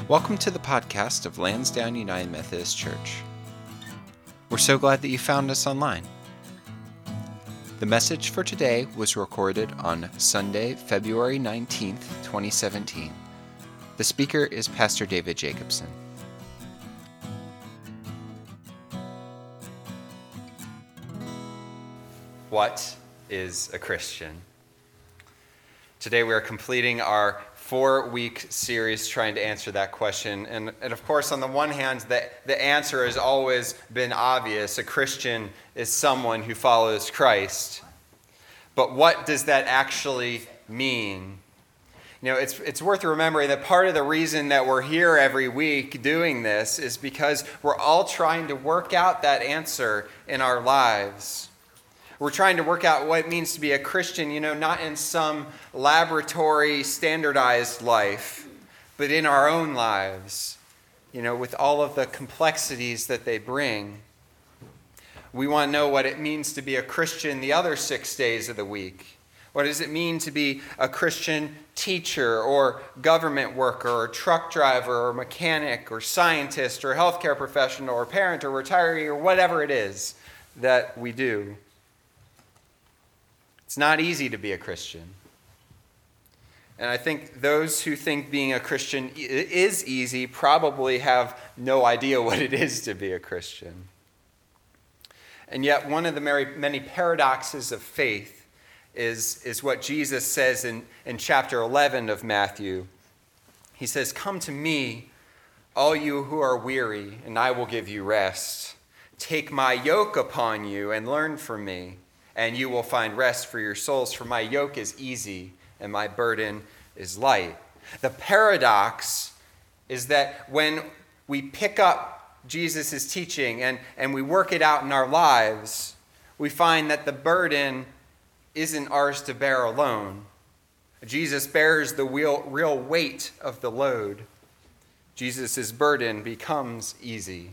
Welcome to the podcast of Lansdowne United Methodist Church. We're so glad that you found us online. The message for today was recorded on Sunday, February 19th, 2017. The speaker is Pastor David Jacobson. What is a Christian? Today we are completing our 4-week series trying to answer that question. And of course, on the one hand, the answer has always been obvious. A Christian is someone who follows Christ. But what does that actually mean? You know, it's worth remembering that part of the reason that we're here every week doing this is because we're all trying to work out that answer in our lives. We're trying to work out what it means to be a Christian, not in some laboratory standardized life, but in our own lives, with all of the complexities that they bring. We want to know what it means to be a Christian the other 6 days of the week. What does it mean to be a Christian teacher or government worker or truck driver or mechanic or scientist or healthcare professional or parent or retiree or whatever it is that we do? It's not easy to be a Christian. And I think those who think being a Christian is easy probably have no idea what it is to be a Christian. And yet one of the many paradoxes of faith is what Jesus says in chapter 11 of Matthew. He says, "Come to me, all you who are weary, and I will give you rest. Take my yoke upon you and learn from me, and you will find rest for your souls, for my yoke is easy and my burden is light." The paradox is that when we pick up Jesus' teaching and we work it out in our lives, we find that the burden isn't ours to bear alone. Jesus bears the real weight of the load. Jesus' burden becomes easy.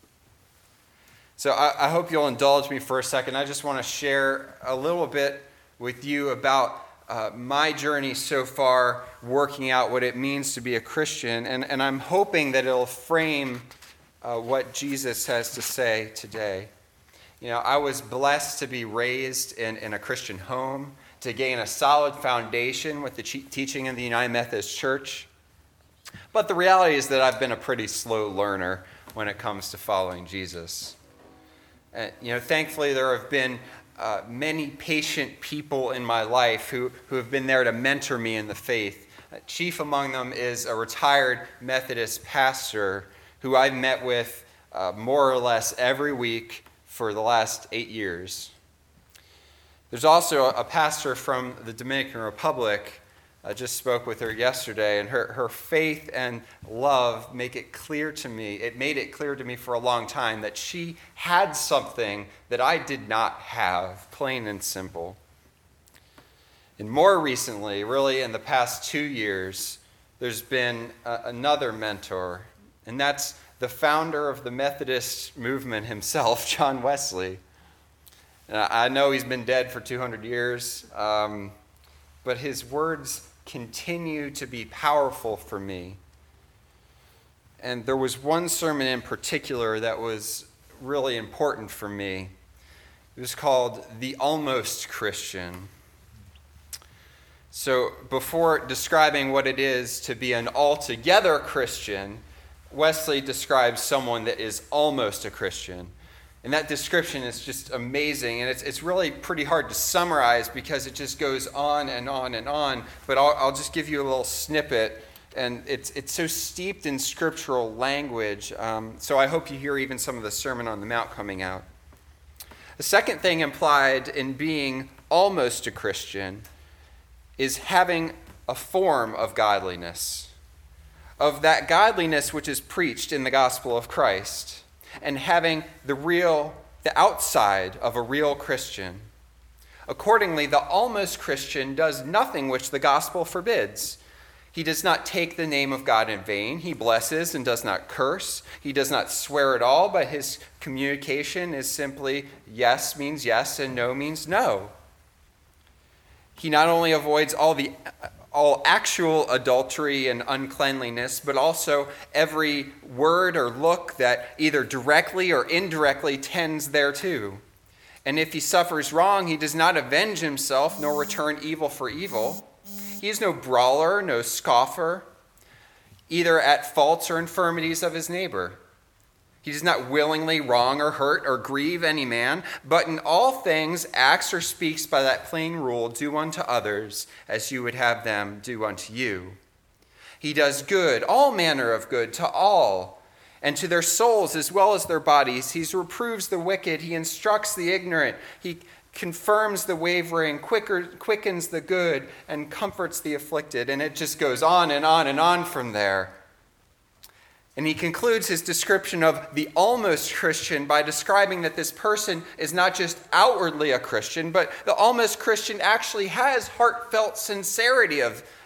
So I hope you'll indulge me for a second. I just want to share a little bit with you about my journey so far working out what it means to be a Christian. And I'm hoping that it'll frame what Jesus has to say today. I was blessed to be raised in a Christian home, to gain a solid foundation with the teaching of the United Methodist Church. But the reality is that I've been a pretty slow learner when it comes to following Jesus. Thankfully, there have been many patient people in my life who have been there to mentor me in the faith. Chief among them is a retired Methodist pastor who I've met with more or less every week for the last 8 years. There's also a pastor from the Dominican Republic. I just spoke with her yesterday, and her faith and love make it clear to me. It made it clear to me for a long time that she had something that I did not have, plain and simple. And more recently, really in the past 2 years, there's been another mentor, and that's the founder of the Methodist movement himself, John Wesley. And I know he's been dead for 200 years, but his words continue to be powerful for me. And there was one sermon in particular that was really important for me. It was called "The Almost Christian." So before describing what it is to be an altogether Christian, Wesley describes someone that is almost a Christian. And that description is just amazing, and it's really pretty hard to summarize because it just goes on and on and on. But I'll just give you a little snippet, and it's so steeped in scriptural language. So I hope you hear even some of the Sermon on the Mount coming out. The second thing implied in being almost a Christian is having a form of godliness, of that godliness which is preached in the gospel of Christ, and having the outside of a real Christian. Accordingly, the almost Christian does nothing which the gospel forbids. He does not take the name of God in vain. He blesses and does not curse. He does not swear at all, but his communication is simply yes means yes and no means no. He not only avoids all all actual adultery and uncleanliness, but also every word or look that either directly or indirectly tends thereto. And if he suffers wrong, he does not avenge himself, nor return evil for evil. He is no brawler, no scoffer, either at faults or infirmities of his neighbor. He does not willingly wrong or hurt or grieve any man, but in all things acts or speaks by that plain rule, do unto others as you would have them do unto you. He does good, all manner of good to all, and to their souls as well as their bodies. He reproves the wicked, he instructs the ignorant, he confirms the wavering, quickens the good, and comforts the afflicted. And it just goes on and on and on from there. And he concludes his description of the almost Christian by describing that this person is not just outwardly a Christian, but the almost Christian actually has heartfelt sincerity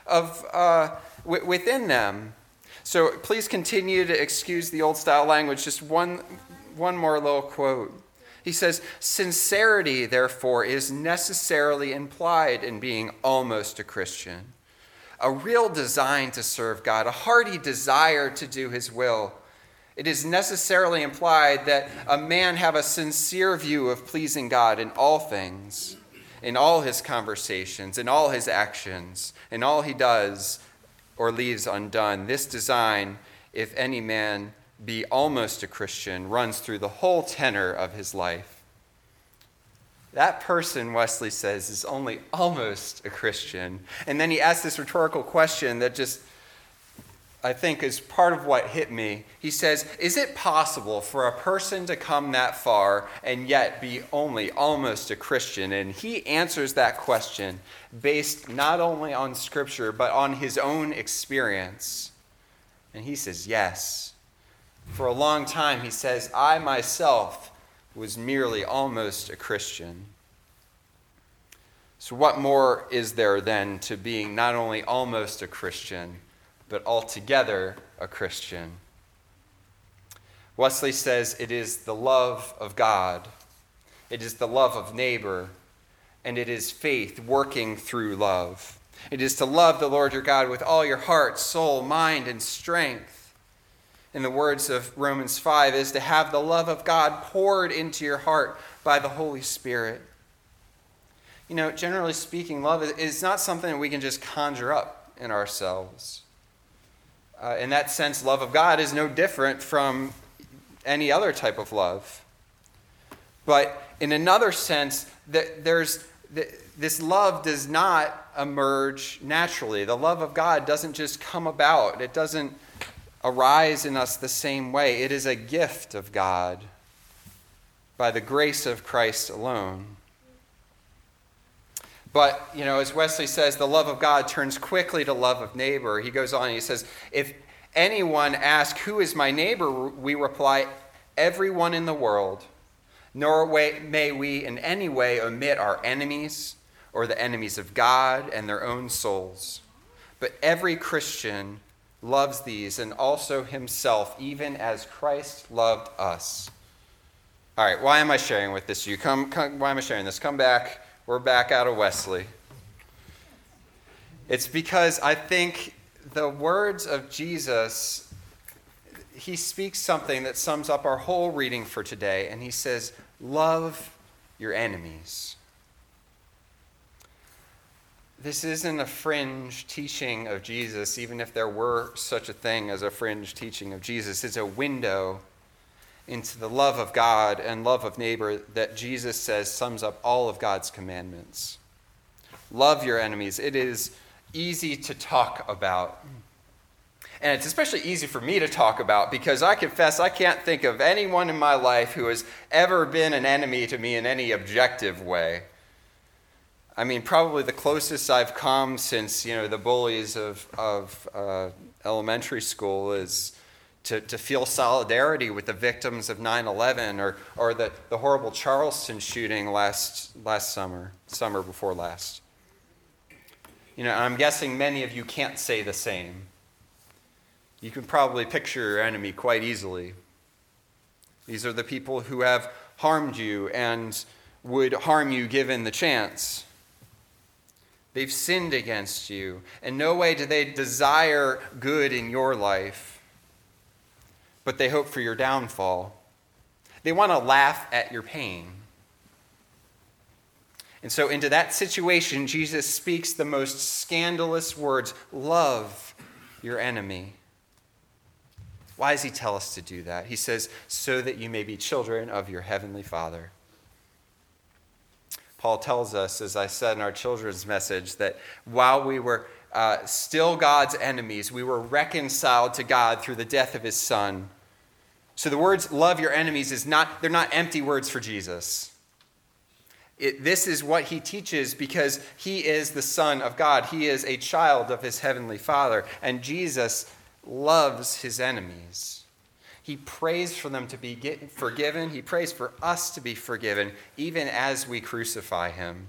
within them. So please continue to excuse the old style language. Just one more little quote. He says, sincerity, therefore, is necessarily implied in being almost a Christian. A real design to serve God, a hearty desire to do his will. It is necessarily implied that a man have a sincere view of pleasing God in all things, in all his conversations, in all his actions, in all he does or leaves undone. This design, if any man be almost a Christian, runs through the whole tenor of his life. That person, Wesley says, is only almost a Christian. And then he asks this rhetorical question that just, I think, is part of what hit me. He says, is it possible for a person to come that far and yet be only almost a Christian? And he answers that question based not only on Scripture, but on his own experience. And he says, yes. For a long time, he says, I myself was merely almost a Christian. So what more is there then to being not only almost a Christian, but altogether a Christian? Wesley says it is the love of God, it is the love of neighbor, and it is faith working through love. It is to love the Lord your God with all your heart, soul, mind, and strength. In the words of Romans 5, is to have the love of God poured into your heart by the Holy Spirit. You know, generally speaking, love is not something that we can just conjure up in ourselves. In that sense, love of God is no different from any other type of love. But in another sense, this love does not emerge naturally. The love of God doesn't just come about. It doesn't arise in us the same way. It is a gift of God by the grace of Christ alone. But, you know, as Wesley says, the love of God turns quickly to love of neighbor. He goes on and he says, if anyone asks, who is my neighbor? We reply, everyone in the world. Nor may we in any way omit our enemies or the enemies of God and their own souls. But every Christian loves these, and also himself, even as Christ loved us. All right, why am I sharing with this? Why am I sharing this? Come back. We're back out of Wesley. It's because I think the words of Jesus, he speaks something that sums up our whole reading for today, and he says, love your enemies. This isn't a fringe teaching of Jesus, even if there were such a thing as a fringe teaching of Jesus. It's a window into the love of God and love of neighbor that Jesus says sums up all of God's commandments. Love your enemies. It is easy to talk about. And it's especially easy for me to talk about because I confess I can't think of anyone in my life who has ever been an enemy to me in any objective way. I mean, probably the closest I've come since, the bullies of elementary school is to feel solidarity with the victims of 9/11 or the horrible Charleston shooting last summer before last. And I'm guessing many of you can't say the same. You can probably picture your enemy quite easily. These are the people who have harmed you and would harm you given the chance. They've sinned against you. In no way do they desire good in your life, but they hope for your downfall. They want to laugh at your pain. And so into that situation, Jesus speaks the most scandalous words: love your enemy. Why does he tell us to do that? He says, so that you may be children of your heavenly Father. Paul tells us, as I said in our children's message, that while we were still God's enemies, we were reconciled to God through the death of his Son. So the words love your enemies, they're not empty words for Jesus. This is what he teaches because he is the Son of God. He is a child of his heavenly Father. And Jesus loves his enemies. He prays for them to be forgiven. He prays for us to be forgiven, even as we crucify him.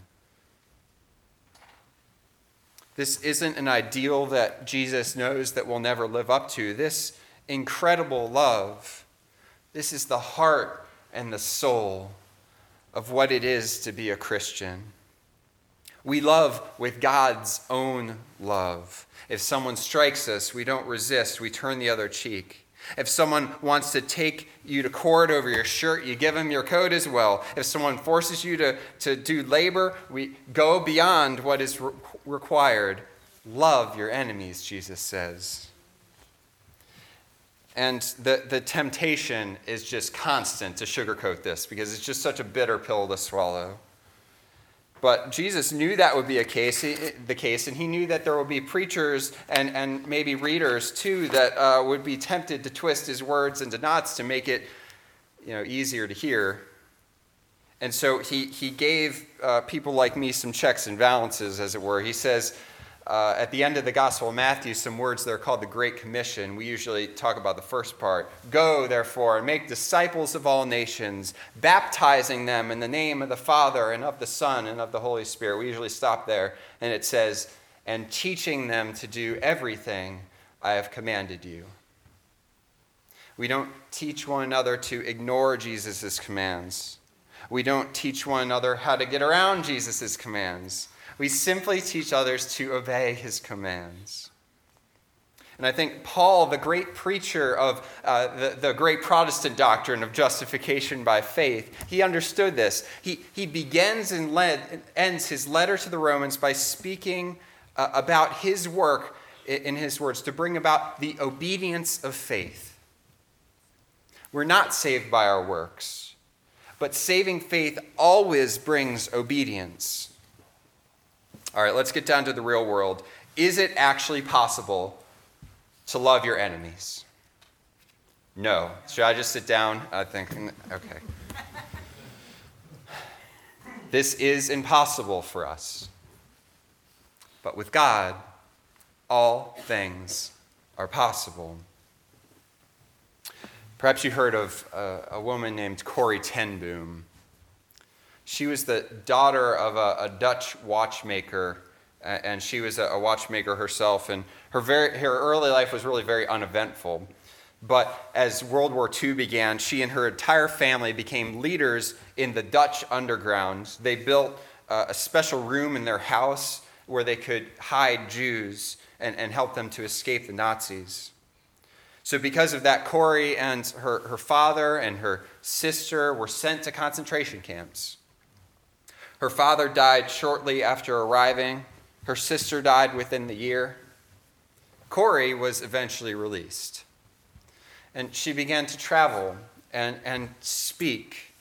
This isn't an ideal that Jesus knows that we'll never live up to. This incredible love, this is the heart and the soul of what it is to be a Christian. We love with God's own love. If someone strikes us, we don't resist, we turn the other cheek. If someone wants to take you to court over your shirt, you give them your coat as well. If someone forces you to do labor, we go beyond what is required. Love your enemies, Jesus says. And the temptation is just constant to sugarcoat this because it's just such a bitter pill to swallow. But Jesus knew that would be the case, and he knew that there would be preachers and maybe readers too that would be tempted to twist his words into knots to make it easier to hear. And so he gave people like me some checks and balances, as it were. He says, at the end of the Gospel of Matthew, some words that are called the Great Commission. We usually talk about the first part. Go, therefore, and make disciples of all nations, baptizing them in the name of the Father and of the Son and of the Holy Spirit. We usually stop there, and it says, and teaching them to do everything I have commanded you. We don't teach one another to ignore Jesus' commands. We don't teach one another how to get around Jesus' commands. We simply teach others to obey his commands. And I think Paul, the great preacher of the great Protestant doctrine of justification by faith, he understood this. He begins and ends his letter to the Romans by speaking about his work, in his words, to bring about the obedience of faith. We're not saved by our works, but saving faith always brings obedience. All right, let's get down to the real world. Is it actually possible to love your enemies? No. Should I just sit down? I think, okay. This is impossible for us. But with God, all things are possible. Perhaps you heard of a woman named Corrie ten Boom. She was the daughter of a Dutch watchmaker, and she was a watchmaker herself. And her early life was really very uneventful. But as World War II began, she and her entire family became leaders in the Dutch underground. They built a special room in their house where they could hide Jews and help them to escape the Nazis. So because of that, Corrie and her father and her sister were sent to concentration camps. Her father died shortly after arriving. Her sister died within the year. Corrie was eventually released. And she began to travel and speak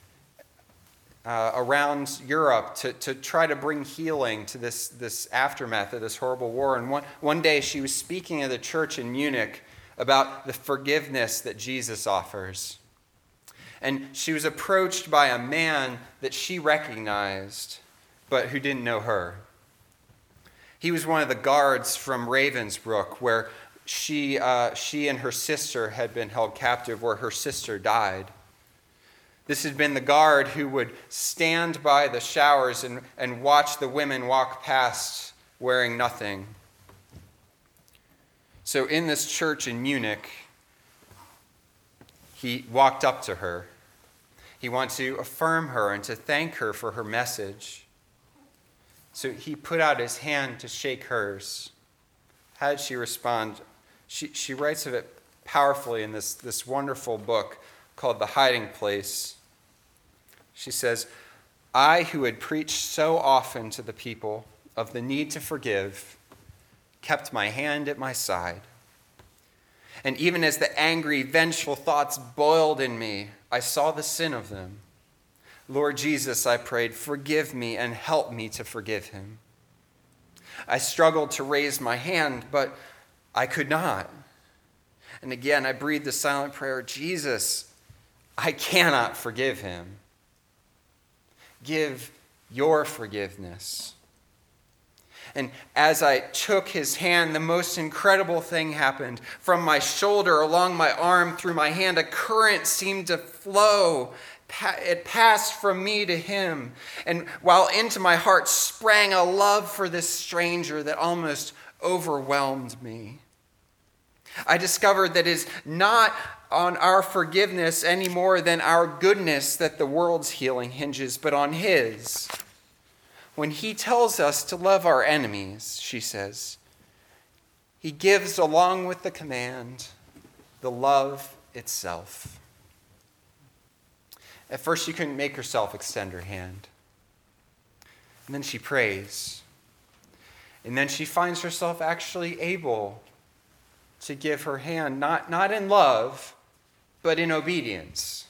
around Europe to try to bring healing to this aftermath of this horrible war. And one day she was speaking at a church in Munich about the forgiveness that Jesus offers. And she was approached by a man that she recognized, but who didn't know her. He was one of the guards from Ravensbrück, where she and her sister had been held captive, where her sister died. This had been the guard who would stand by the showers and watch the women walk past wearing nothing. So in this church in Munich, he walked up to her. He wanted to affirm her and to thank her for her message. So he put out his hand to shake hers. How did she respond? She writes of it powerfully in this wonderful book called The Hiding Place. She says, I, who had preached so often to the people of the need to forgive, kept my hand at my side. And even as the angry, vengeful thoughts boiled in me, I saw the sin of them. Lord Jesus, I prayed, forgive me and help me to forgive him. I struggled to raise my hand, but I could not. And again, I breathed the silent prayer, Jesus, I cannot forgive him. Give your forgiveness. And as I took his hand, the most incredible thing happened. From my shoulder, along my arm, through my hand, a current seemed to flow. It passed from me to him. And while into my heart sprang a love for this stranger that almost overwhelmed me. I discovered that it is not on our forgiveness any more than our goodness that the world's healing hinges, but on his. When he tells us to love our enemies, she says, he gives along with the command the love itself. At first, she couldn't make herself extend her hand. And then she prays. And then she finds herself actually able to give her hand, not in love, but in obedience.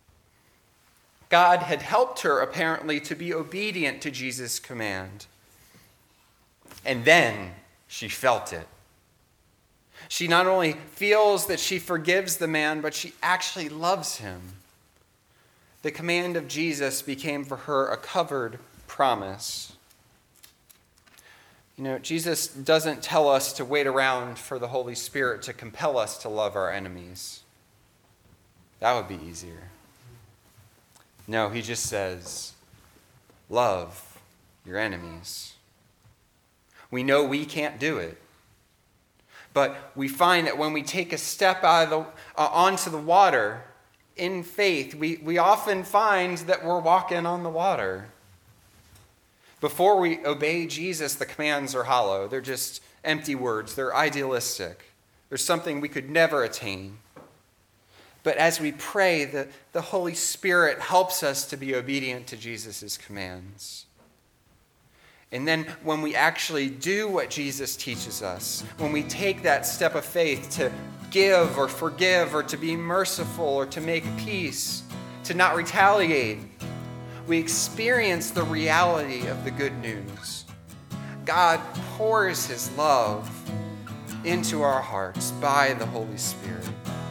God had helped her, apparently, to be obedient to Jesus' command. And then she felt it. She not only feels that she forgives the man, but she actually loves him. The command of Jesus became for her a covered promise. You know, Jesus doesn't tell us to wait around for the Holy Spirit to compel us to love our enemies. That would be easier. No, he just says, love your enemies. We know we can't do it. But we find that when we take a step onto the water in faith, we often find that we're walking on the water. Before we obey Jesus, the commands are hollow. They're just empty words. They're idealistic. There's something we could never attain. But as we pray, the Holy Spirit helps us to be obedient to Jesus' commands. And then when we actually do what Jesus teaches us, when we take that step of faith to give or forgive or to be merciful or to make peace, to not retaliate, we experience the reality of the good news. God pours his love into our hearts by the Holy Spirit.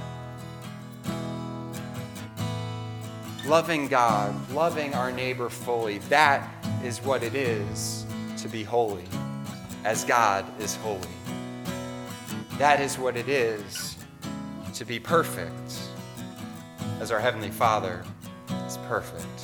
Loving God, loving our neighbor fully, that is what it is to be holy, as God is holy. That is what it is to be perfect, as our Heavenly Father is perfect.